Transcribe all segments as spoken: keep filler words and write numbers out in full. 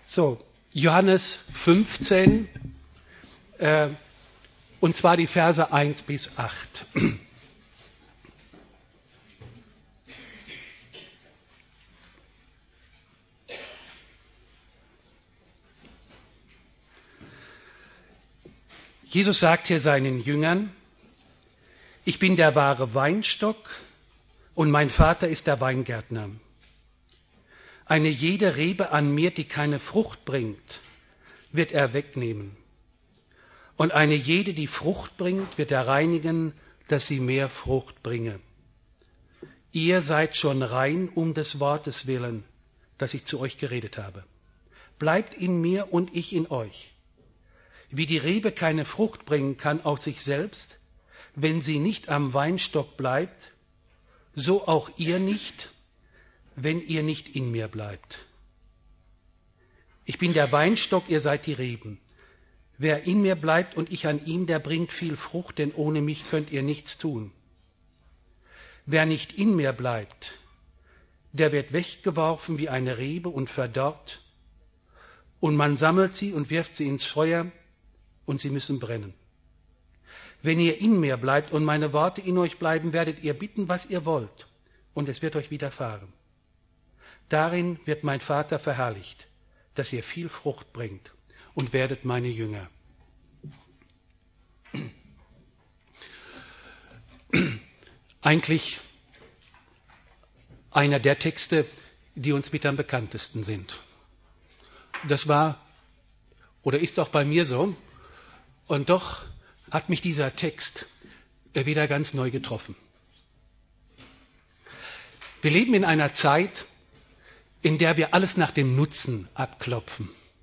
So, Johannes fünfzehn, äh, und zwar die Verse eins bis acht. Jesus sagt hier seinen Jüngern: Ich bin der wahre Weinstock und mein Vater ist der Weingärtner. Eine jede Rebe an mir, die keine Frucht bringt, wird er wegnehmen. Und eine jede, die Frucht bringt, wird er reinigen, dass sie mehr Frucht bringe. Ihr seid schon rein um des Wortes willen, das ich zu euch geredet habe. Bleibt in mir und ich in euch. Wie die Rebe keine Frucht bringen kann aus sich selbst, wenn sie nicht am Weinstock bleibt, so auch ihr nicht, wenn ihr nicht in mir bleibt. Ich bin der Weinstock, ihr seid die Reben. Wer in mir bleibt und ich an ihm, der bringt viel Frucht, denn ohne mich könnt ihr nichts tun. Wer nicht in mir bleibt, der wird weggeworfen wie eine Rebe und verdorrt, und man sammelt sie und wirft sie ins Feuer, und sie müssen brennen. Wenn ihr in mir bleibt und meine Worte in euch bleiben, werdet ihr bitten, was ihr wollt, und es wird euch widerfahren. Darin wird mein Vater verherrlicht, dass ihr viel Frucht bringt und werdet meine Jünger. Eigentlich einer der Texte, die uns mit am bekanntesten sind. Das war oder ist auch bei mir so. Und doch hat mich dieser Text wieder ganz neu getroffen. Wir leben in einer Zeit, in der wir alles nach dem Nutzen abklopfen.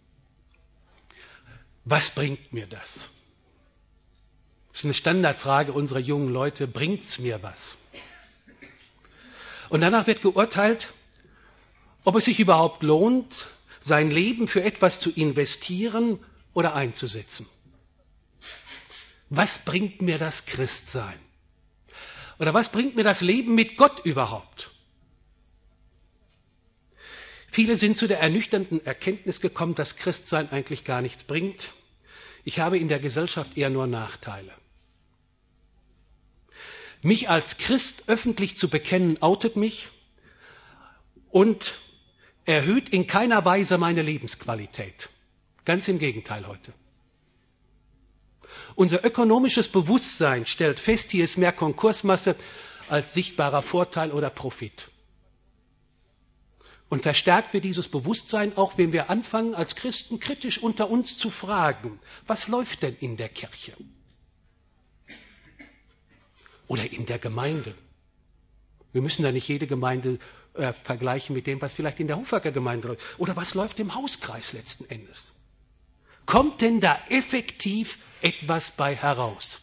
Was bringt mir das? Das ist eine Standardfrage unserer jungen Leute. Bringt's mir was? Und danach wird geurteilt, ob es sich überhaupt lohnt, sein Leben für etwas zu investieren oder einzusetzen. Was bringt mir das Christsein? Oder was bringt mir das Leben mit Gott überhaupt? Viele sind zu der ernüchternden Erkenntnis gekommen, dass Christsein eigentlich gar nichts bringt. Ich habe in der Gesellschaft eher nur Nachteile. Mich als Christ öffentlich zu bekennen, outet mich und erhöht in keiner Weise meine Lebensqualität. Ganz im Gegenteil heute. Unser ökonomisches Bewusstsein stellt fest, hier ist mehr Konkursmasse als sichtbarer Vorteil oder Profit. Und verstärkt wird dieses Bewusstsein auch, wenn wir anfangen, als Christen kritisch unter uns zu fragen, was läuft denn in der Kirche? Oder in der Gemeinde? Wir müssen da nicht jede Gemeinde äh, vergleichen mit dem, was vielleicht in der Hufacker Gemeinde läuft. Oder was läuft im Hauskreis letzten Endes? Kommt denn da effektiv etwas bei heraus?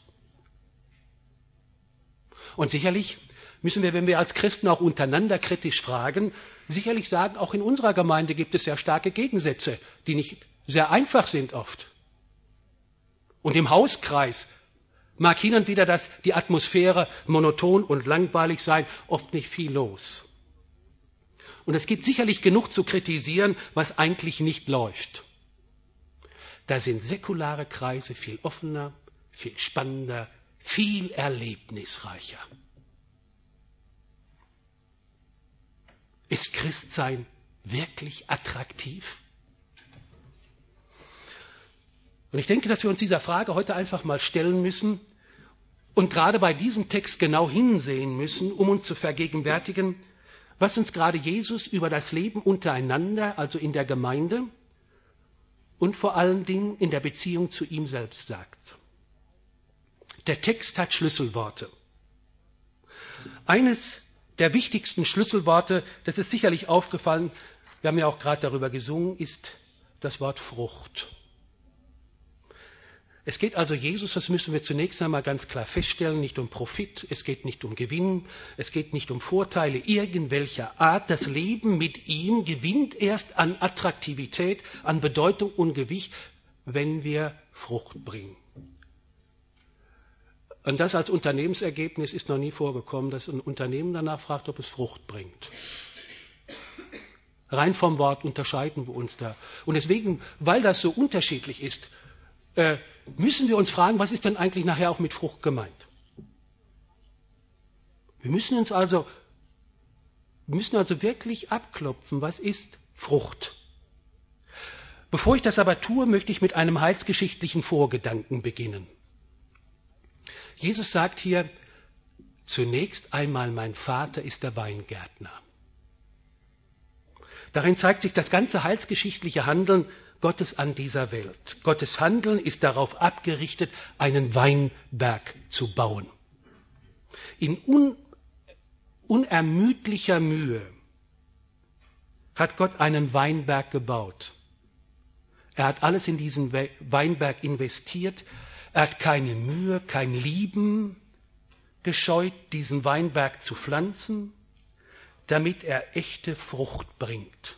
Und sicherlich müssen wir, wenn wir als Christen auch untereinander kritisch fragen, sicherlich sagen, auch in unserer Gemeinde gibt es sehr starke Gegensätze, die nicht sehr einfach sind oft. Und im Hauskreis mag hin und wieder das, die Atmosphäre monoton und langweilig sein, oft nicht viel los. Und es gibt sicherlich genug zu kritisieren, was eigentlich nicht läuft. Da sind säkulare Kreise viel offener, viel spannender, viel erlebnisreicher. Ist Christsein wirklich attraktiv? Und ich denke, dass wir uns dieser Frage heute einfach mal stellen müssen und gerade bei diesem Text genau hinsehen müssen, um uns zu vergegenwärtigen, was uns gerade Jesus über das Leben untereinander, also in der Gemeinde und vor allen Dingen in der Beziehung zu ihm selbst sagt. Der Text hat Schlüsselworte. Eines der wichtigsten Schlüsselworte, das ist sicherlich aufgefallen, wir haben ja auch gerade darüber gesungen, ist das Wort Frucht. Es geht also Jesus, das müssen wir zunächst einmal ganz klar feststellen, nicht um Profit, es geht nicht um Gewinn, es geht nicht um Vorteile irgendwelcher Art. Das Leben mit ihm gewinnt erst an Attraktivität, an Bedeutung und Gewicht, wenn wir Frucht bringen. Und das als Unternehmensergebnis ist noch nie vorgekommen, dass ein Unternehmen danach fragt, ob es Frucht bringt. Rein vom Wort unterscheiden wir uns da. Und deswegen, weil das so unterschiedlich ist, äh, müssen wir uns fragen, was ist denn eigentlich nachher auch mit Frucht gemeint? Wir müssen uns also, wir müssen also wirklich abklopfen, was ist Frucht? Bevor ich das aber tue, möchte ich mit einem heilsgeschichtlichen Vorgedanken beginnen. Jesus sagt hier, zunächst einmal mein Vater ist der Weingärtner. Darin zeigt sich das ganze heilsgeschichtliche Handeln Gottes an dieser Welt. Gottes Handeln ist darauf abgerichtet, einen Weinberg zu bauen. In un, unermüdlicher Mühe hat Gott einen Weinberg gebaut. Er hat alles in diesen Weinberg investiert. Er hat keine Mühe, kein Lieben gescheut, diesen Weinberg zu pflanzen, damit er echte Frucht bringt.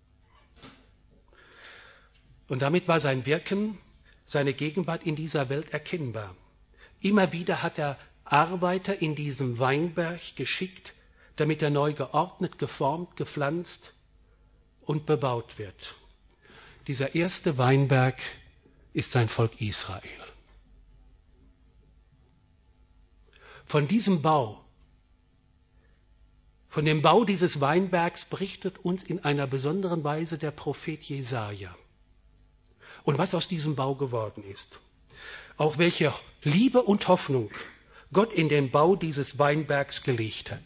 Und damit war sein Wirken, seine Gegenwart in dieser Welt erkennbar. Immer wieder hat er Arbeiter in diesem Weinberg geschickt, damit er neu geordnet, geformt, gepflanzt und bebaut wird. Dieser erste Weinberg ist sein Volk Israel. Von diesem Bau, von dem Bau dieses Weinbergs berichtet uns in einer besonderen Weise der Prophet Jesaja. Und was aus diesem Bau geworden ist. Auch welche Liebe und Hoffnung Gott in den Bau dieses Weinbergs gelegt hat.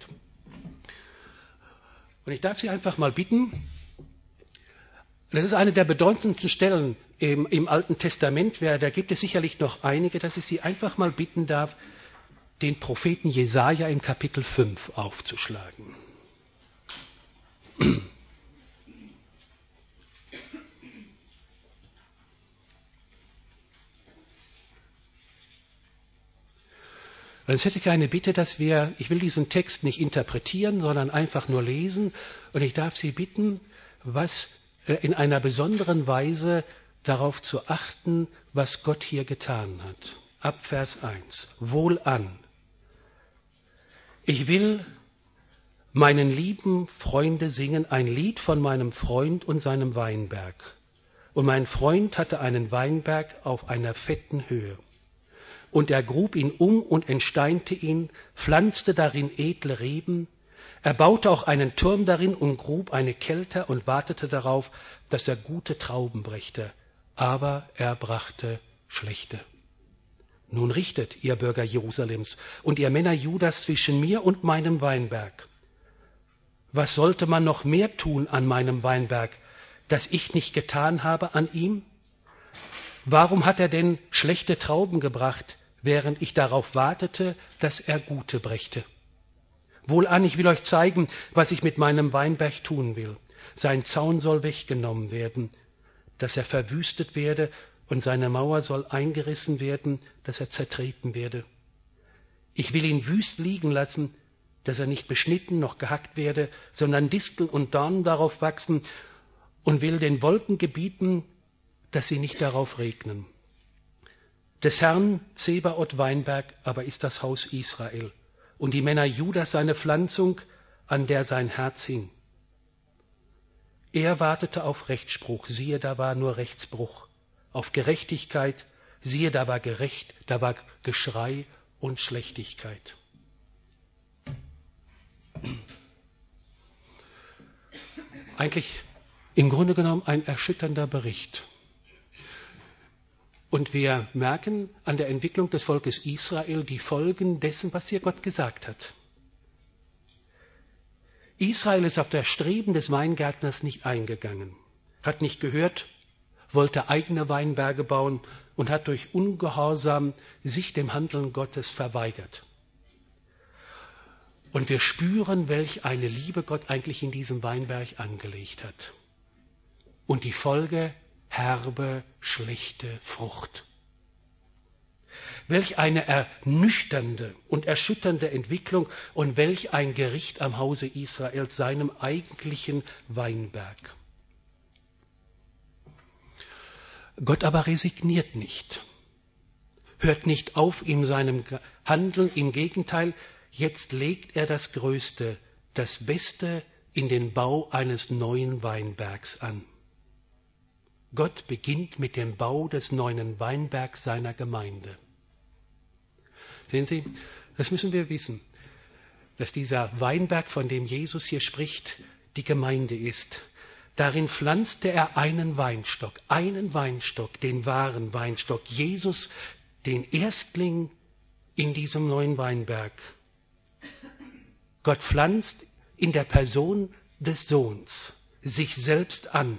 Und ich darf Sie einfach mal bitten, das ist eine der bedeutendsten Stellen im, im Alten Testament, da gibt es sicherlich noch einige, dass ich Sie einfach mal bitten darf, den Propheten Jesaja im Kapitel fünf aufzuschlagen. Jetzt hätte ich eine Bitte, dass wir, ich will diesen Text nicht interpretieren, sondern einfach nur lesen. Und ich darf Sie bitten, was in einer besonderen Weise darauf zu achten, was Gott hier getan hat. Ab Vers eins. Wohlan. Ich will meinen lieben Freunde singen ein Lied von meinem Freund und seinem Weinberg. Und mein Freund hatte einen Weinberg auf einer fetten Höhe. Und er grub ihn um und entsteinte ihn, pflanzte darin edle Reben. Er baute auch einen Turm darin und grub eine Kelter und wartete darauf, dass er gute Trauben brächte. Aber er brachte schlechte. Nun richtet, ihr Bürger Jerusalems und ihr Männer Judas, zwischen mir und meinem Weinberg. Was sollte man noch mehr tun an meinem Weinberg, das ich nicht getan habe an ihm? Warum hat er denn schlechte Trauben gebracht, während ich darauf wartete, dass er gute brächte? Wohlan, ich will euch zeigen, was ich mit meinem Weinberg tun will. Sein Zaun soll weggenommen werden, dass er verwüstet werde, und seine Mauer soll eingerissen werden, dass er zertreten werde. Ich will ihn wüst liegen lassen, dass er nicht beschnitten noch gehackt werde, sondern Disteln und Dornen darauf wachsen, und will den Wolken gebieten, dass sie nicht darauf regnen. Des Herrn Zebaoth Weinberg aber ist das Haus Israel, und die Männer Judas seine Pflanzung, an der sein Herz hing. Er wartete auf Rechtsspruch, siehe, da war nur Rechtsbruch. Auf Gerechtigkeit, siehe, da war gerecht, da war Geschrei und Schlechtigkeit. Eigentlich im Grunde genommen ein erschütternder Bericht. Und wir merken an der Entwicklung des Volkes Israel die Folgen dessen, was hier Gott gesagt hat. Israel ist auf das Streben des Weingärtners nicht eingegangen, hat nicht gehört, wollte eigene Weinberge bauen und hat durch Ungehorsam sich dem Handeln Gottes verweigert. Und wir spüren, welch eine Liebe Gott eigentlich in diesem Weinberg angelegt hat. Und die Folge: herbe, schlechte Frucht. Welch eine ernüchternde und erschütternde Entwicklung und welch ein Gericht am Hause Israels, seinem eigentlichen Weinberg. Gott aber resigniert nicht, hört nicht auf in seinem Handeln, im Gegenteil, jetzt legt er das Größte, das Beste in den Bau eines neuen Weinbergs an. Gott beginnt mit dem Bau des neuen Weinbergs seiner Gemeinde. Sehen Sie, das müssen wir wissen, dass dieser Weinberg, von dem Jesus hier spricht, die Gemeinde ist. Darin pflanzte er einen Weinstock, einen Weinstock, den wahren Weinstock, Jesus, den Erstling in diesem neuen Weinberg. Gott pflanzt in der Person des Sohns sich selbst an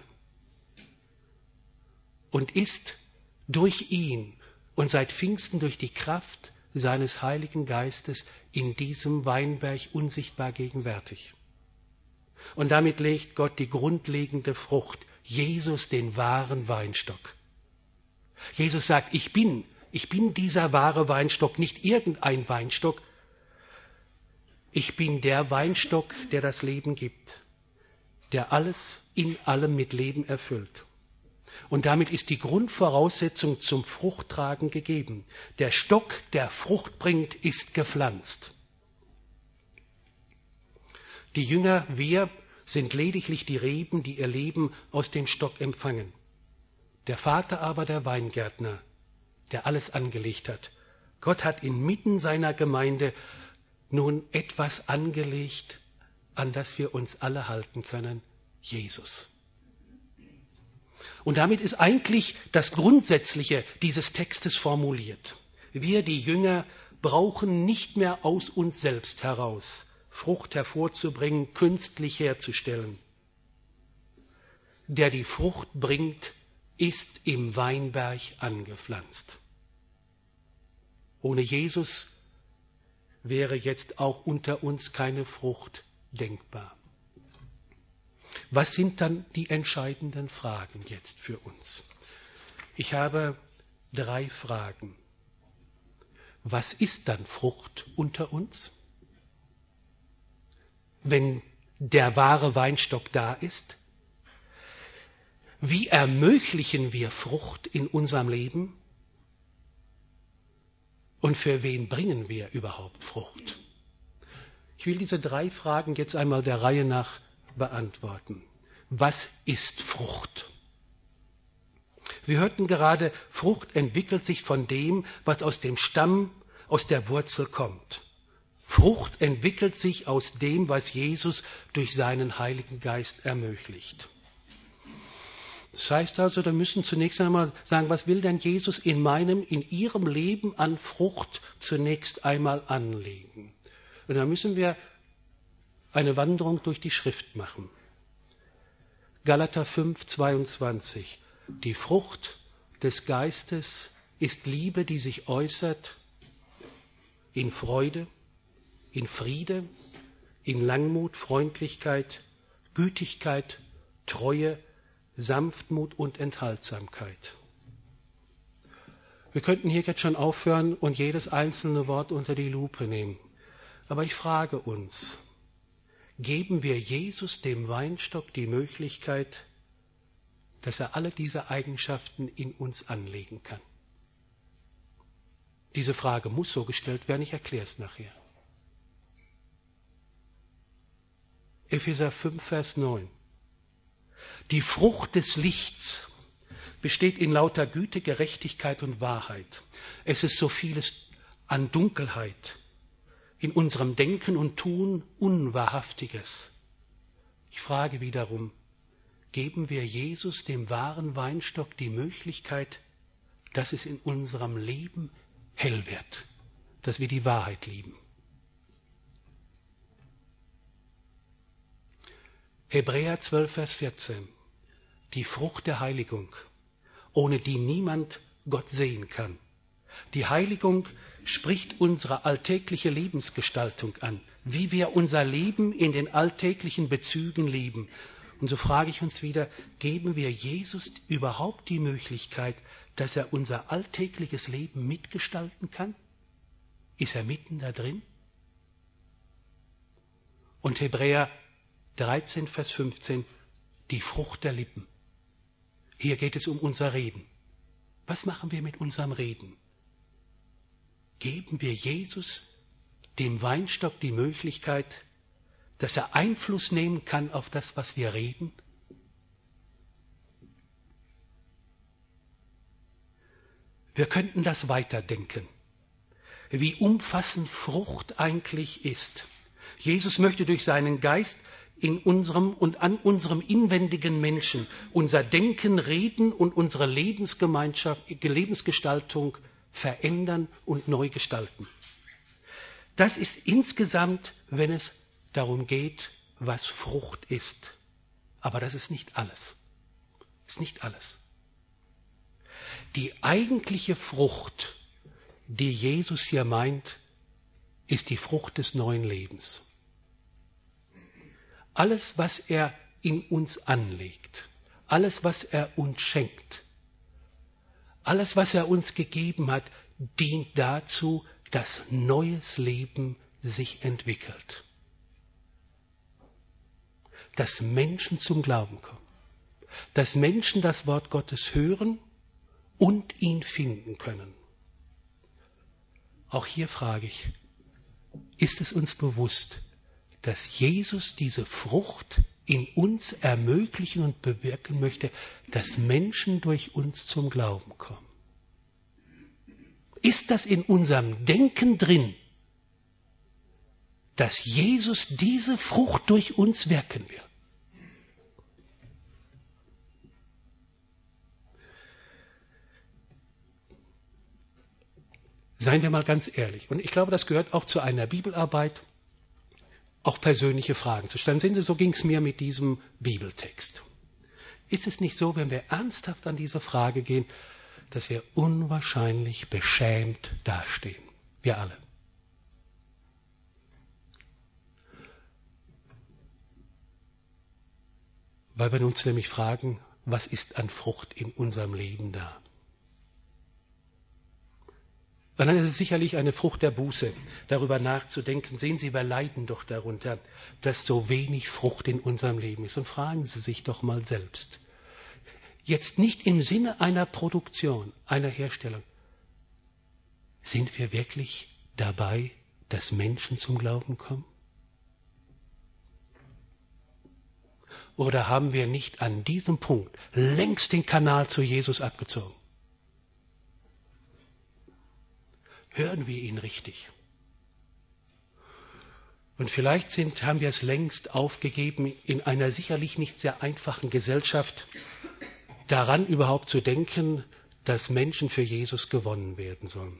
und ist durch ihn und seit Pfingsten durch die Kraft seines Heiligen Geistes in diesem Weinberg unsichtbar gegenwärtig. Und damit legt Gott die grundlegende Frucht, Jesus den wahren Weinstock. Jesus sagt, ich bin, ich bin dieser wahre Weinstock, nicht irgendein Weinstock. Ich bin der Weinstock, der das Leben gibt, der alles in allem mit Leben erfüllt. Und damit ist die Grundvoraussetzung zum Fruchttragen gegeben. Der Stock, der Frucht bringt, ist gepflanzt. Die Jünger, wir sind lediglich die Reben, die ihr Leben aus dem Stock empfangen. Der Vater aber der Weingärtner, der alles angelegt hat. Gott hat inmitten seiner Gemeinde nun etwas angelegt, an das wir uns alle halten können, Jesus. Und damit ist eigentlich das Grundsätzliche dieses Textes formuliert. Wir, die Jünger, brauchen nicht mehr aus uns selbst heraus Frucht hervorzubringen, künstlich herzustellen. Der die Frucht bringt, ist im Weinberg angepflanzt. Ohne Jesus wäre jetzt auch unter uns keine Frucht denkbar. Was sind dann die entscheidenden Fragen jetzt für uns? Ich habe drei Fragen. Was ist dann Frucht unter uns? Wenn der wahre Weinstock da ist? Wie ermöglichen wir Frucht in unserem Leben? Und für wen bringen wir überhaupt Frucht? Ich will diese drei Fragen jetzt einmal der Reihe nach beantworten. Was ist Frucht? Wir hörten gerade, Frucht entwickelt sich von dem, was aus dem Stamm, aus der Wurzel kommt. Frucht entwickelt sich aus dem, was Jesus durch seinen Heiligen Geist ermöglicht. Das heißt also, da müssen zunächst einmal sagen, was will denn Jesus in meinem, in Ihrem Leben an Frucht zunächst einmal anlegen? Und da müssen wir eine Wanderung durch die Schrift machen. Galater fünf, zweiundzwanzig. Die Frucht des Geistes ist Liebe, die sich äußert in Freude, in Friede, in Langmut, Freundlichkeit, Gütigkeit, Treue, Sanftmut und Enthaltsamkeit. Wir könnten hier jetzt schon aufhören und jedes einzelne Wort unter die Lupe nehmen. Aber ich frage uns, geben wir Jesus, dem Weinstock, die Möglichkeit, dass er alle diese Eigenschaften in uns anlegen kann? Diese Frage muss so gestellt werden, ich erkläre es nachher. Epheser fünf, Vers neun. Die Frucht des Lichts besteht in lauter Güte, Gerechtigkeit und Wahrheit. Es ist so vieles an Dunkelheit in unserem Denken und Tun, Unwahrhaftiges. Ich frage wiederum, geben wir Jesus, dem wahren Weinstock, die Möglichkeit, dass es in unserem Leben hell wird, dass wir die Wahrheit lieben? Hebräer zwölf, Vers vierzehn. Die Frucht der Heiligung, ohne die niemand Gott sehen kann. Die Heiligung spricht unsere alltägliche Lebensgestaltung an, wie wir unser Leben in den alltäglichen Bezügen leben. Und so frage ich uns wieder, geben wir Jesus überhaupt die Möglichkeit, dass er unser alltägliches Leben mitgestalten kann? Ist er mitten da drin? Und Hebräer dreizehn, Vers fünfzehn, die Frucht der Lippen. Hier geht es um unser Reden. Was machen wir mit unserem Reden? Geben wir Jesus, dem Weinstock, die Möglichkeit, dass er Einfluss nehmen kann auf das, was wir reden? Wir könnten das weiterdenken, wie umfassend Frucht eigentlich ist. Jesus möchte durch seinen Geist in unserem und an unserem inwendigen Menschen unser Denken, Reden und unsere Lebensgemeinschaft, Lebensgestaltung verändern und neu gestalten. Das ist insgesamt, wenn es darum geht, was Frucht ist. Aber das ist nicht alles. Das ist nicht alles. Die eigentliche Frucht, die Jesus hier meint, ist die Frucht des neuen Lebens. Alles, was er in uns anlegt, alles, was er uns schenkt, alles, was er uns gegeben hat, dient dazu, dass neues Leben sich entwickelt. Dass Menschen zum Glauben kommen. Dass Menschen das Wort Gottes hören und ihn finden können. Auch hier frage ich, ist es uns bewusst, dass Jesus diese Frucht in uns ermöglichen und bewirken möchte, dass Menschen durch uns zum Glauben kommen? Ist das in unserem Denken drin, dass Jesus diese Frucht durch uns wirken will? Seien wir mal ganz ehrlich. Und ich glaube, das gehört auch zu einer Bibelarbeit, auch persönliche Fragen zu stellen. Sehen Sie, so ging es mir mit diesem Bibeltext. Ist es nicht so, wenn wir ernsthaft an diese Frage gehen, dass wir unwahrscheinlich beschämt dastehen? Wir alle. Weil wir uns nämlich fragen, was ist an Frucht in unserem Leben da? Und dann ist es sicherlich eine Frucht der Buße, darüber nachzudenken. Sehen Sie, wir leiden doch darunter, dass so wenig Frucht in unserem Leben ist. Und fragen Sie sich doch mal selbst. Jetzt nicht im Sinne einer Produktion, einer Herstellung. Sind wir wirklich dabei, dass Menschen zum Glauben kommen? Oder haben wir nicht an diesem Punkt längst den Kanal zu Jesus abgezogen? Hören wir ihn richtig? Und vielleicht sind, haben wir es längst aufgegeben, in einer sicherlich nicht sehr einfachen Gesellschaft daran überhaupt zu denken, dass Menschen für Jesus gewonnen werden sollen.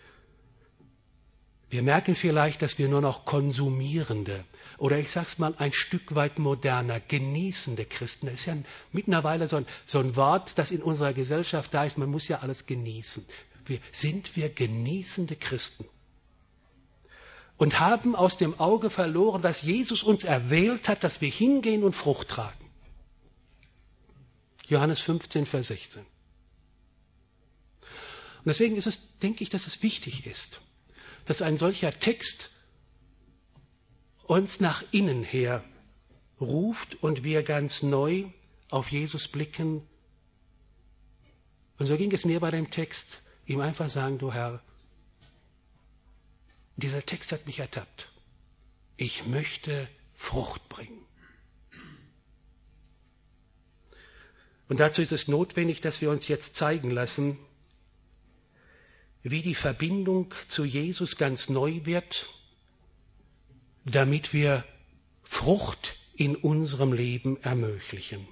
Wir merken vielleicht, dass wir nur noch konsumierende oder ich sag's mal ein Stück weit moderner, genießende Christen. Das ist ja mittlerweile so ein, so ein Wort, das in unserer Gesellschaft da ist, man muss ja alles genießen. Wir, sind wir genießende Christen und haben aus dem Auge verloren, dass Jesus uns erwählt hat, dass wir hingehen und Frucht tragen. Johannes fünfzehn, Vers sechzehn. Und deswegen ist es, denke ich, dass es wichtig ist, dass ein solcher Text uns nach innen her ruft und wir ganz neu auf Jesus blicken. Und so ging es mir bei dem Text, ihm einfach sagen, du Herr, dieser Text hat mich ertappt. Ich möchte Frucht bringen. Und dazu ist es notwendig, dass wir uns jetzt zeigen lassen, wie die Verbindung zu Jesus ganz neu wird, damit wir Frucht in unserem Leben ermöglichen.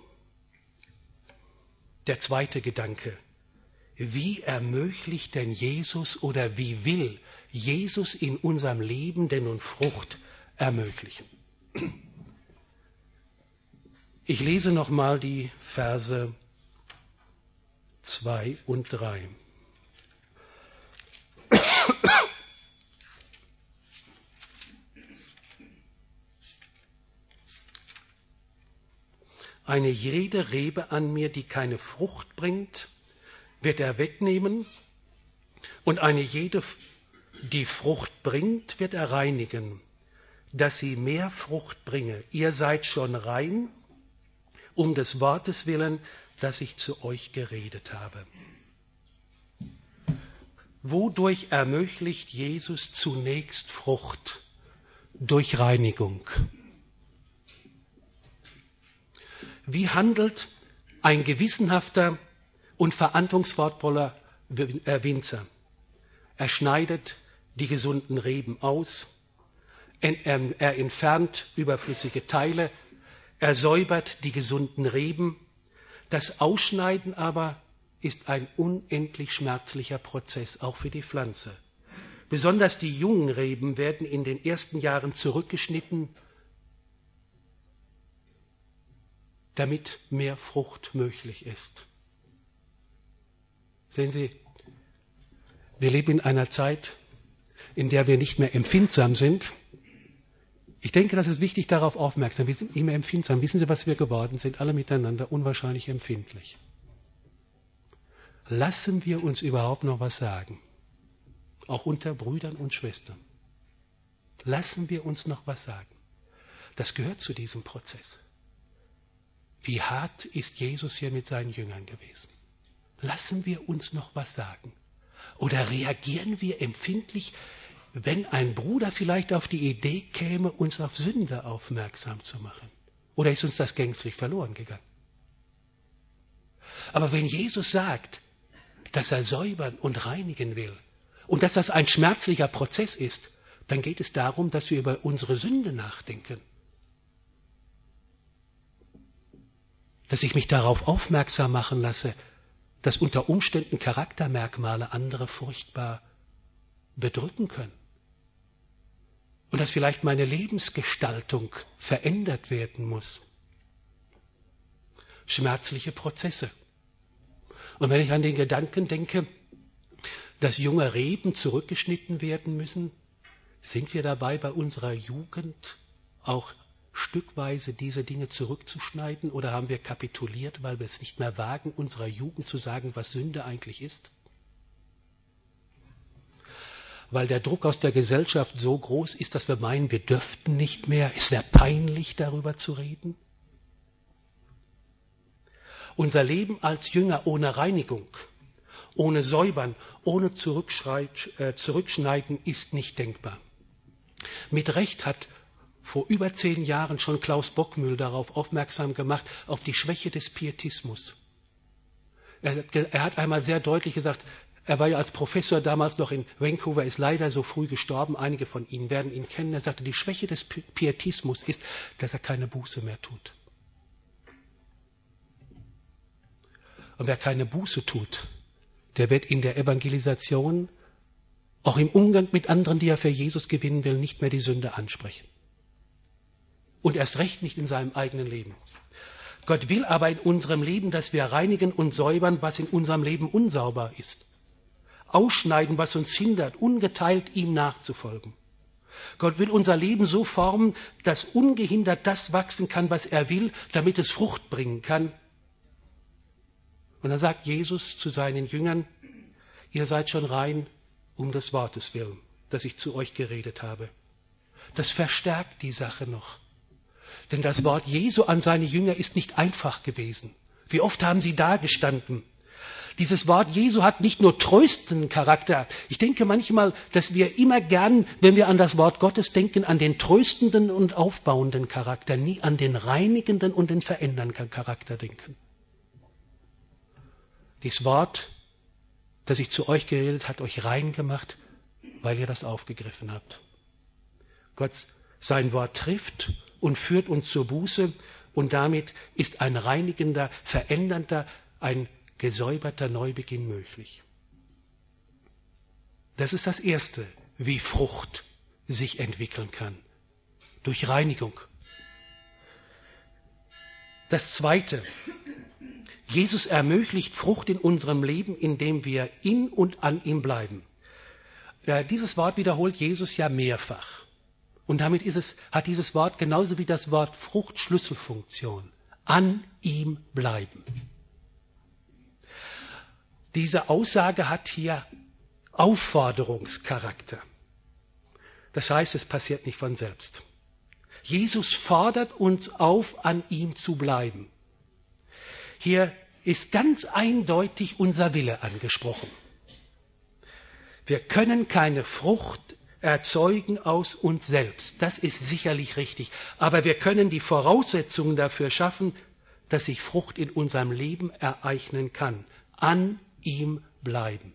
Der zweite Gedanke. Wie ermöglicht denn Jesus oder wie will Jesus in unserem Leben denn nun Frucht ermöglichen? Ich lese nochmal die Verse zwei und drei. Eine jede Rebe an mir, die keine Frucht bringt, wird er wegnehmen, und eine jede, die Frucht bringt, wird er reinigen, dass sie mehr Frucht bringe. Ihr seid schon rein, um des Wortes willen, das ich zu euch geredet habe. Wodurch ermöglicht Jesus zunächst Frucht? Durch Reinigung. Wie handelt ein gewissenhafter und verantwortungsvoller Winzer? Er schneidet die gesunden Reben aus, er entfernt überflüssige Teile, er säubert die gesunden Reben. Das Ausschneiden aber ist ein unendlich schmerzlicher Prozess, auch für die Pflanze. Besonders die jungen Reben werden in den ersten Jahren zurückgeschnitten, damit mehr Frucht möglich ist. Sehen Sie, wir leben in einer Zeit, in der wir nicht mehr empfindsam sind. Ich denke, das ist wichtig, darauf aufmerksam. Wir sind nicht mehr empfindsam. Wissen Sie, was wir geworden sind? Alle miteinander unwahrscheinlich empfindlich. Lassen wir uns überhaupt noch was sagen? Auch unter Brüdern und Schwestern. Lassen wir uns noch was sagen? Das gehört zu diesem Prozess. Wie hart ist Jesus hier mit seinen Jüngern gewesen? Lassen wir uns noch was sagen? Oder reagieren wir empfindlich, wenn ein Bruder vielleicht auf die Idee käme, uns auf Sünde aufmerksam zu machen? Oder ist uns das gänzlich verloren gegangen? Aber wenn Jesus sagt, dass er säubern und reinigen will und dass das ein schmerzlicher Prozess ist, dann geht es darum, dass wir über unsere Sünde nachdenken. Dass ich mich darauf aufmerksam machen lasse, dass unter Umständen Charaktermerkmale andere furchtbar bedrücken können. Und dass vielleicht meine Lebensgestaltung verändert werden muss. Schmerzliche Prozesse. Und wenn ich an den Gedanken denke, dass junge Reben zurückgeschnitten werden müssen, sind wir dabei, bei unserer Jugend auch stückweise diese Dinge zurückzuschneiden, oder haben wir kapituliert, weil wir es nicht mehr wagen, unserer Jugend zu sagen, was Sünde eigentlich ist? Weil der Druck aus der Gesellschaft so groß ist, dass wir meinen, wir dürften nicht mehr, es wäre peinlich, darüber zu reden. Unser Leben als Jünger ohne Reinigung, ohne Säubern, ohne Zurückschneiden ist nicht denkbar. Mit Recht hat vor über zehn Jahren schon Klaus Bockmühl darauf aufmerksam gemacht, auf die Schwäche des Pietismus. Er hat, er hat einmal sehr deutlich gesagt, er war ja als Professor damals noch in Vancouver, ist leider so früh gestorben, einige von Ihnen werden ihn kennen. Er sagte, die Schwäche des Pietismus ist, dass er keine Buße mehr tut. Und wer keine Buße tut, der wird in der Evangelisation, auch im Umgang mit anderen, die er für Jesus gewinnen will, nicht mehr die Sünde ansprechen. Und erst recht nicht in seinem eigenen Leben. Gott will aber in unserem Leben, dass wir reinigen und säubern, was in unserem Leben unsauber ist. Ausschneiden, was uns hindert, ungeteilt ihm nachzufolgen. Gott will unser Leben so formen, dass ungehindert das wachsen kann, was er will, damit es Frucht bringen kann. Und dann sagt Jesus zu seinen Jüngern, ihr seid schon rein um des Wortes willen, das ich zu euch geredet habe. Das verstärkt die Sache noch. Denn das Wort Jesu an seine Jünger ist nicht einfach gewesen. Wie oft haben sie da gestanden? Dieses Wort Jesu hat nicht nur tröstenden Charakter. Ich denke manchmal, dass wir immer gern, wenn wir an das Wort Gottes denken, an den tröstenden und aufbauenden Charakter, nie an den reinigenden und den verändernden Charakter denken. Dieses Wort, das ich zu euch geredet, hat euch rein gemacht, weil ihr das aufgegriffen habt. Gott, sein Wort trifft und führt uns zur Buße, und damit ist ein reinigender, verändernder, ein gesäuberter Neubeginn möglich. Das ist das Erste, wie Frucht sich entwickeln kann. Durch Reinigung. Das Zweite, Jesus ermöglicht Frucht in unserem Leben, indem wir in und an ihm bleiben. Ja, dieses Wort wiederholt Jesus ja mehrfach. Und damit ist es, hat dieses Wort genauso wie das Wort Frucht Schlüsselfunktion. An ihm bleiben. Diese Aussage hat hier Aufforderungscharakter. Das heißt, es passiert nicht von selbst. Jesus fordert uns auf, an ihm zu bleiben. Hier ist ganz eindeutig unser Wille angesprochen. Wir können keine Frucht erzeugen aus uns selbst. Das ist sicherlich richtig. Aber wir können die Voraussetzungen dafür schaffen, dass sich Frucht in unserem Leben ereignen kann. An ihm bleiben.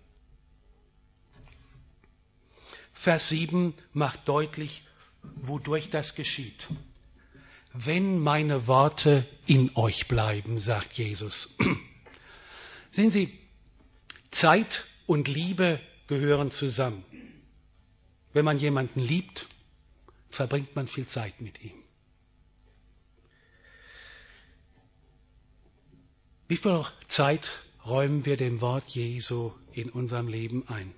Vers sieben macht deutlich, wodurch das geschieht. Wenn meine Worte in euch bleiben, sagt Jesus. Sehen Sie, Zeit und Liebe gehören zusammen. Wenn man jemanden liebt, verbringt man viel Zeit mit ihm. Wie viel Zeit räumen wir dem Wort Jesu in unserem Leben ein?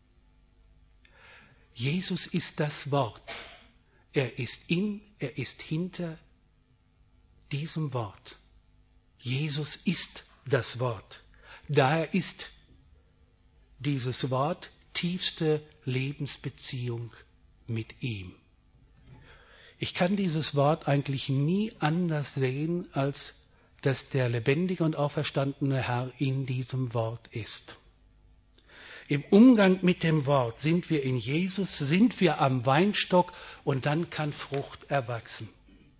Jesus ist das Wort. Er ist in, er ist hinter diesem Wort. Jesus ist das Wort. Daher ist dieses Wort tiefste Lebensbeziehung mit ihm. Ich kann dieses Wort eigentlich nie anders sehen, als dass der lebendige und auferstandene Herr in diesem Wort ist. Im Umgang mit dem Wort sind wir in Jesus, sind wir am Weinstock und dann kann Frucht erwachsen.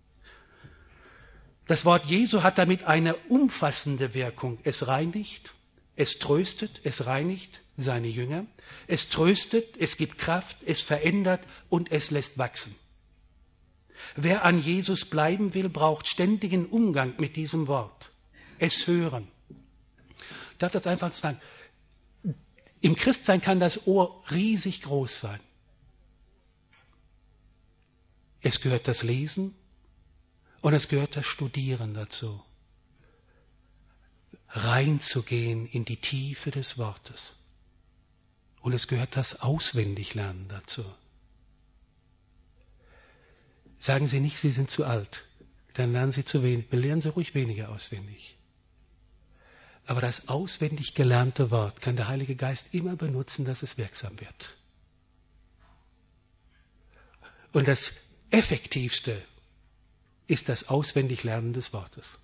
Das Wort Jesu hat damit eine umfassende Wirkung. Es reinigt, es tröstet, es reinigt seine Jünger, es tröstet, es gibt Kraft, es verändert und es lässt wachsen. Wer an Jesus bleiben will, braucht ständigen Umgang mit diesem Wort. Es hören. Ich darf das einfach sagen. Im Christsein kann das Ohr riesig groß sein. Es gehört das Lesen und es gehört das Studieren dazu. Reinzugehen in die Tiefe des Wortes. Und es gehört das Auswendiglernen dazu. Sagen Sie nicht, Sie sind zu alt. Dann lernen Sie zu wenig. Lernen Sie ruhig weniger auswendig. Aber das auswendig gelernte Wort kann der Heilige Geist immer benutzen, dass es wirksam wird. Und das Effektivste ist das Auswendiglernen des Wortes.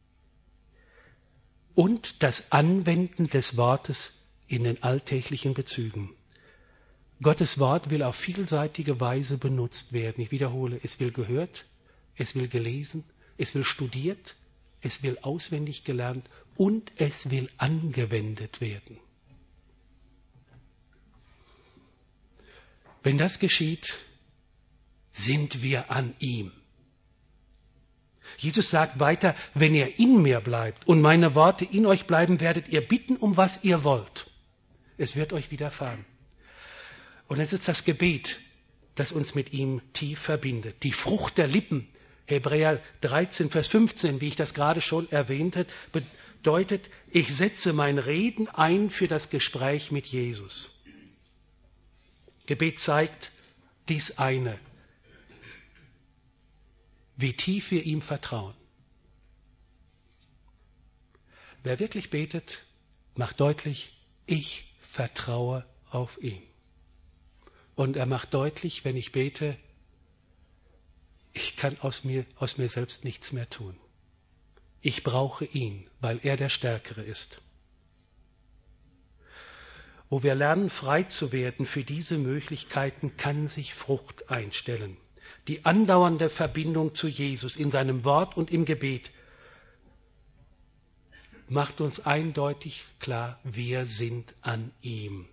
Und das Anwenden des Wortes in den alltäglichen Bezügen. Gottes Wort will auf vielseitige Weise benutzt werden. Ich wiederhole, es will gehört, es will gelesen, es will studiert, es will auswendig gelernt und es will angewendet werden. Wenn das geschieht, sind wir an ihm. Jesus sagt weiter, wenn ihr in mir bleibt und meine Worte in euch bleiben, werdet ihr bitten, um was ihr wollt. Es wird euch widerfahren. Und es ist das Gebet, das uns mit ihm tief verbindet. Die Frucht der Lippen, Hebräer dreizehn, Vers fünfzehn, wie ich das gerade schon erwähnte, bedeutet, ich setze mein Reden ein für das Gespräch mit Jesus. Gebet zeigt dies eine, wie tief wir ihm vertrauen. Wer wirklich betet, macht deutlich, ich vertraue auf ihn. Und er macht deutlich, wenn ich bete, ich kann aus mir, aus mir selbst nichts mehr tun. Ich brauche ihn, weil er der Stärkere ist. Wo wir lernen, frei zu werden für diese Möglichkeiten, kann sich Frucht einstellen. Die andauernde Verbindung zu Jesus in seinem Wort und im Gebet macht uns eindeutig klar, wir sind an ihm.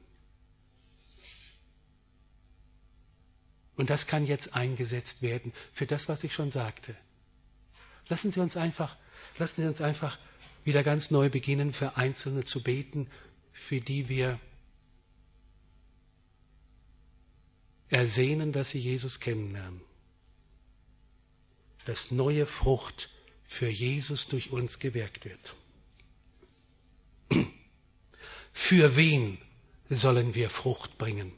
Und das kann jetzt eingesetzt werden für das, was ich schon sagte. Lassen Sie uns einfach, lassen Sie uns einfach wieder ganz neu beginnen, für Einzelne zu beten, für die wir ersehnen, dass sie Jesus kennenlernen. Dass neue Frucht für Jesus durch uns gewirkt wird. Für wen sollen wir Frucht bringen?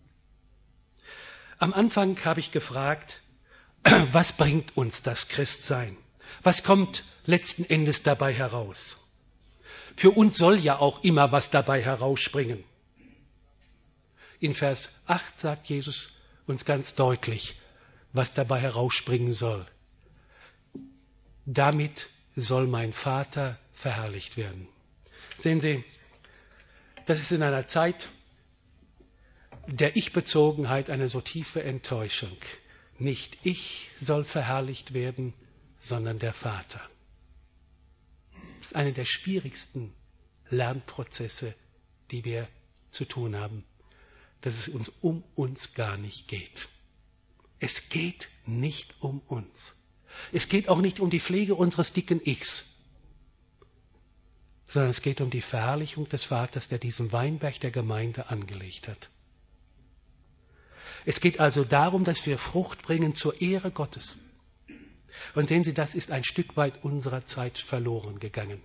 Am Anfang habe ich gefragt, was bringt uns das Christsein? Was kommt letzten Endes dabei heraus? Für uns soll ja auch immer was dabei herausspringen. In Vers acht sagt Jesus uns ganz deutlich, was dabei herausspringen soll. Damit soll mein Vater verherrlicht werden. Sehen Sie, das ist in einer Zeit der Ich-Bezogenheit eine so tiefe Enttäuschung. Nicht ich soll verherrlicht werden, sondern der Vater. ist einer der schwierigsten Lernprozesse, die wir zu tun haben, dass es uns um uns gar nicht geht. Es geht nicht um uns. Es geht auch nicht um die Pflege unseres dicken Ichs, sondern es geht um die Verherrlichung des Vaters, der diesen Weinberg der Gemeinde angelegt hat. Es geht also darum, dass wir Frucht bringen zur Ehre Gottes. Und sehen Sie, das ist ein Stück weit unserer Zeit verloren gegangen.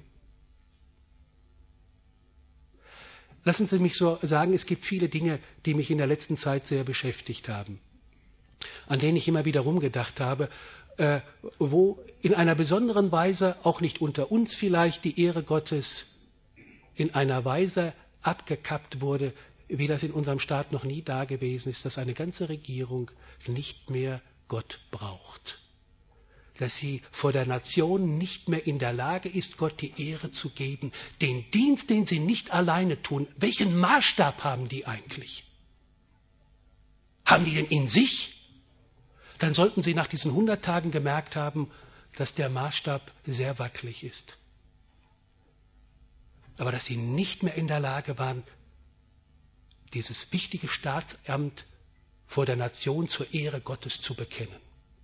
Lassen Sie mich so sagen, es gibt viele Dinge, die mich in der letzten Zeit sehr beschäftigt haben, an denen ich immer wieder rumgedacht habe, äh, wo in einer besonderen Weise, auch nicht unter uns vielleicht, die Ehre Gottes in einer Weise abgekappt wurde, wie das in unserem Staat noch nie dagewesen ist, dass eine ganze Regierung nicht mehr Gott braucht. Dass sie vor der Nation nicht mehr in der Lage ist, Gott die Ehre zu geben. Den Dienst, den sie nicht alleine tun, welchen Maßstab haben die eigentlich? Haben die den in sich? Dann sollten sie nach diesen hundert Tagen gemerkt haben, dass der Maßstab sehr wackelig ist. Aber dass sie nicht mehr in der Lage waren, dieses wichtige Staatsamt vor der Nation zur Ehre Gottes zu bekennen.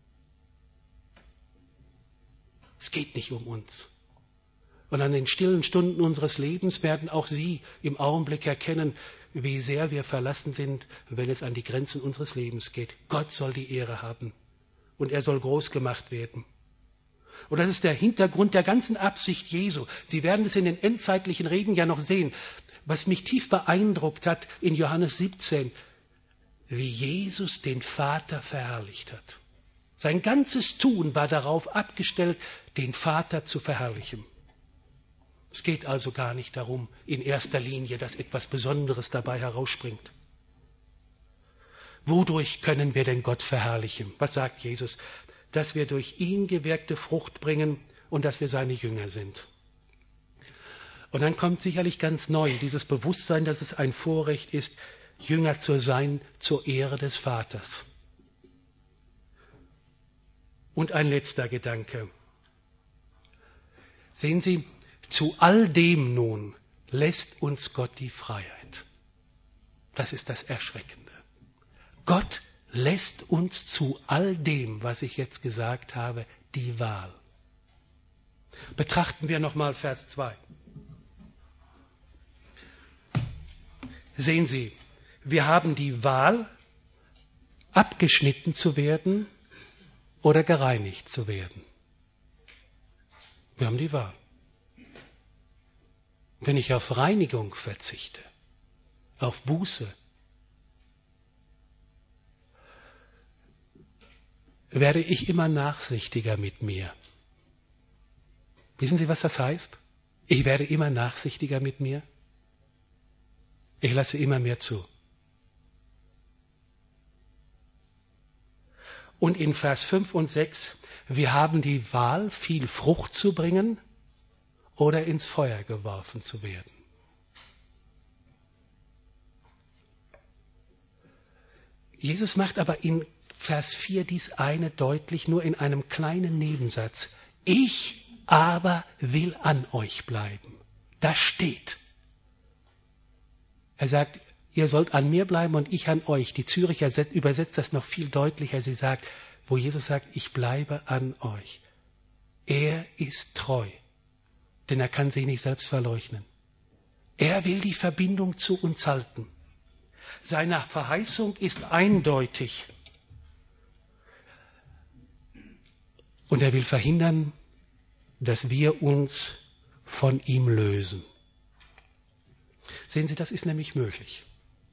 Es geht nicht um uns. Und an den stillen Stunden unseres Lebens werden auch Sie im Augenblick erkennen, wie sehr wir verlassen sind, wenn es an die Grenzen unseres Lebens geht. Gott soll die Ehre haben und er soll groß gemacht werden. Und das ist der Hintergrund der ganzen Absicht Jesu. Sie werden es in den endzeitlichen Reden ja noch sehen. Was mich tief beeindruckt hat in Johannes siebzehn, wie Jesus den Vater verherrlicht hat. Sein ganzes Tun war darauf abgestellt, den Vater zu verherrlichen. Es geht also gar nicht darum, in erster Linie, dass etwas Besonderes dabei herausspringt. Wodurch können wir denn Gott verherrlichen? Was sagt Jesus? Dass wir durch ihn gewirkte Frucht bringen und dass wir seine Jünger sind. Und dann kommt sicherlich ganz neu dieses Bewusstsein, dass es ein Vorrecht ist, Jünger zu sein zur Ehre des Vaters. Und ein letzter Gedanke. Sehen Sie, zu all dem nun lässt uns Gott die Freiheit. Das ist das Erschreckende. Gott lässt uns zu all dem, was ich jetzt gesagt habe, die Wahl. Betrachten wir nochmal Vers zwei. Sehen Sie, wir haben die Wahl, abgeschnitten zu werden oder gereinigt zu werden. Wir haben die Wahl. Wenn ich auf Reinigung verzichte, auf Buße, werde ich immer nachsichtiger mit mir. Wissen Sie, was das heißt? Ich werde immer nachsichtiger mit mir. Ich lasse immer mehr zu. Und in Vers fünf und sechs, wir haben die Wahl, viel Frucht zu bringen oder ins Feuer geworfen zu werden. Jesus macht aber in Vers vier dies eine deutlich, nur in einem kleinen Nebensatz. Ich aber will an euch bleiben. Das steht. Er sagt, ihr sollt an mir bleiben und ich an euch. Die Züricher übersetzt das noch viel deutlicher. Sie sagt, wo Jesus sagt, ich bleibe an euch. Er ist treu, denn er kann sich nicht selbst verleugnen. Er will die Verbindung zu uns halten. Seine Verheißung ist eindeutig. Und er will verhindern, dass wir uns von ihm lösen. Sehen Sie, das ist nämlich möglich,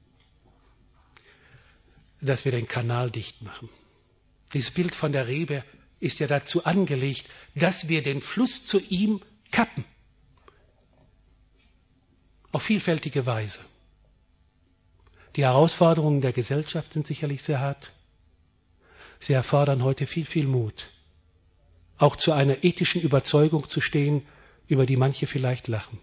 dass wir den Kanal dicht machen. Dieses Bild von der Rebe ist ja dazu angelegt, dass wir den Fluss zu ihm kappen. Auf vielfältige Weise. Die Herausforderungen der Gesellschaft sind sicherlich sehr hart. Sie erfordern heute viel, viel Mut. Auch zu einer ethischen Überzeugung zu stehen, über die manche vielleicht lachen.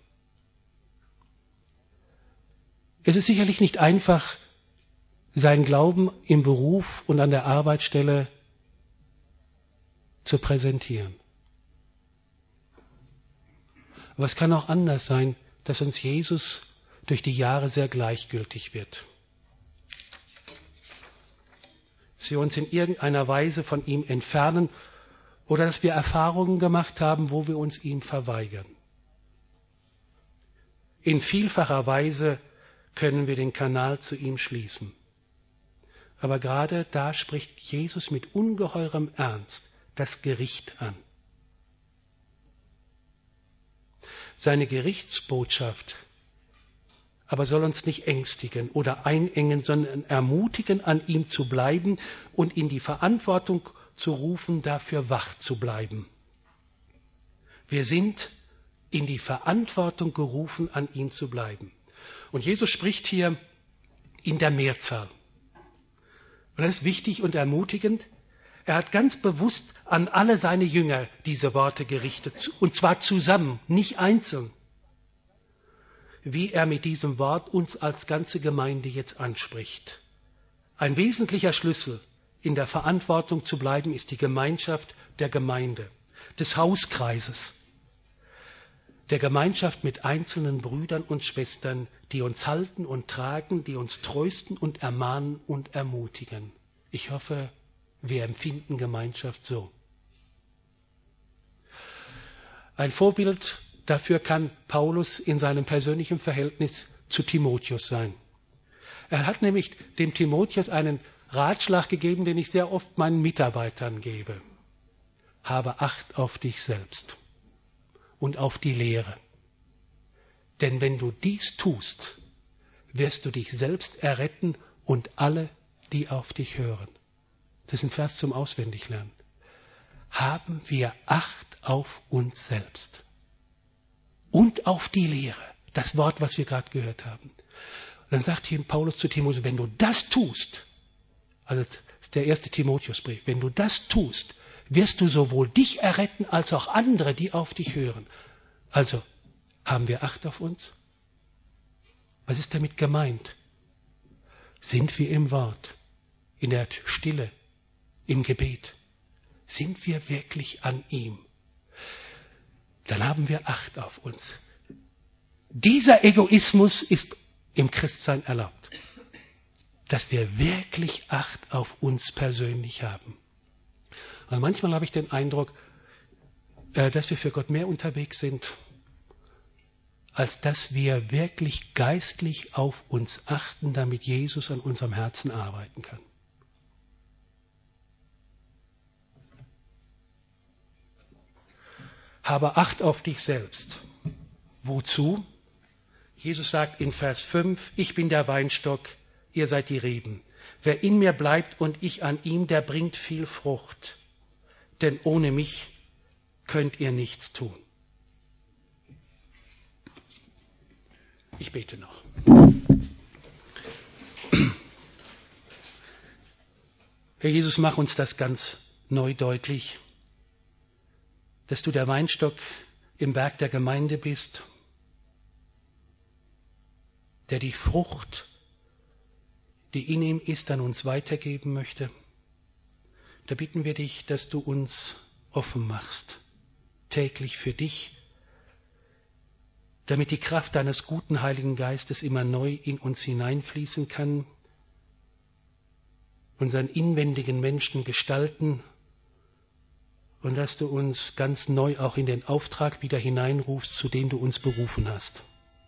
Es ist sicherlich nicht einfach, seinen Glauben im Beruf und an der Arbeitsstelle zu präsentieren. Aber es kann auch anders sein, dass uns Jesus durch die Jahre sehr gleichgültig wird. Dass wir uns in irgendeiner Weise von ihm entfernen oder dass wir Erfahrungen gemacht haben, wo wir uns ihm verweigern. In vielfacher Weise können wir den Kanal zu ihm schließen. Aber gerade da spricht Jesus mit ungeheurem Ernst das Gericht an. Seine Gerichtsbotschaft aber soll uns nicht ängstigen oder einengen, sondern ermutigen, an ihm zu bleiben und in die Verantwortung zu rufen, dafür wach zu bleiben. Wir sind in die Verantwortung gerufen, an ihm zu bleiben. Und Jesus spricht hier in der Mehrzahl. Und das ist wichtig und ermutigend. Er hat ganz bewusst an alle seine Jünger diese Worte gerichtet, und zwar zusammen, nicht einzeln. Wie er mit diesem Wort uns als ganze Gemeinde jetzt anspricht. Ein wesentlicher Schlüssel, in der Verantwortung zu bleiben, ist die Gemeinschaft der Gemeinde, des Hauskreises, der Gemeinschaft mit einzelnen Brüdern und Schwestern, die uns halten und tragen, die uns trösten und ermahnen und ermutigen. Ich hoffe, wir empfinden Gemeinschaft so. Ein Vorbild dafür kann Paulus in seinem persönlichen Verhältnis zu Timotheus sein. Er hat nämlich dem Timotheus einen Ratschlag gegeben, den ich sehr oft meinen Mitarbeitern gebe. Habe Acht auf dich selbst und auf die Lehre. Denn wenn du dies tust, wirst du dich selbst erretten und alle, die auf dich hören. Das ist ein Vers zum Auswendiglernen. Haben wir Acht auf uns selbst und auf die Lehre. Das Wort, was wir gerade gehört haben. Und dann sagt hier Paulus zu Timotheus, wenn du das tust, also das ist der erste Timotheusbrief, wenn du das tust, wirst du sowohl dich erretten, als auch andere, die auf dich hören. Also, haben wir Acht auf uns? Was ist damit gemeint? Sind wir im Wort, in der Stille, im Gebet? Sind wir wirklich an ihm? Dann haben wir Acht auf uns. Dieser Egoismus ist im Christsein erlaubt. Dass wir wirklich Acht auf uns persönlich haben. Und manchmal habe ich den Eindruck, dass wir für Gott mehr unterwegs sind, als dass wir wirklich geistlich auf uns achten, damit Jesus an unserem Herzen arbeiten kann. Habe Acht auf dich selbst. Wozu? Jesus sagt in Vers fünf, ich bin der Weinstock, ihr seid die Reben. Wer in mir bleibt und ich an ihm, der bringt viel Frucht. Denn ohne mich könnt ihr nichts tun. Ich bete noch. Herr Jesus, mach uns das ganz neu deutlich, dass du der Weinstock im Werk der Gemeinde bist, der die Frucht, die in ihm ist, an uns weitergeben möchte. Da bitten wir dich, dass du uns offen machst, täglich für dich, damit die Kraft deines guten Heiligen Geistes immer neu in uns hineinfließen kann, unseren inwendigen Menschen gestalten und dass du uns ganz neu auch in den Auftrag wieder hineinrufst, zu dem du uns berufen hast.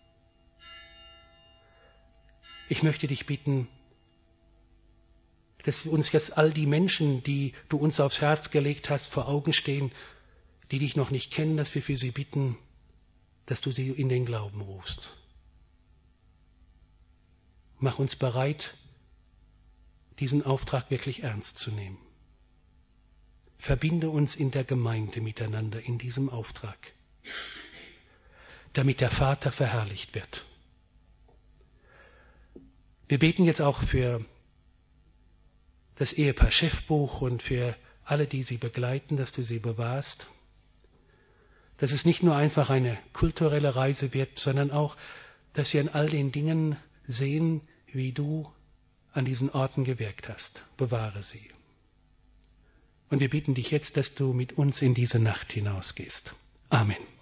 Ich möchte dich bitten, dass wir uns jetzt all die Menschen, die du uns aufs Herz gelegt hast, vor Augen stehen, die dich noch nicht kennen, dass wir für sie bitten, dass du sie in den Glauben rufst. Mach uns bereit, diesen Auftrag wirklich ernst zu nehmen. Verbinde uns in der Gemeinde miteinander in diesem Auftrag, damit der Vater verherrlicht wird. Wir beten jetzt auch für das Ehepaar Schäffbuch und für alle, die sie begleiten, dass du sie bewahrst. Dass es nicht nur einfach eine kulturelle Reise wird, sondern auch, dass sie an all den Dingen sehen, wie du an diesen Orten gewirkt hast. Bewahre sie. Und wir bitten dich jetzt, dass du mit uns in diese Nacht hinausgehst. Amen.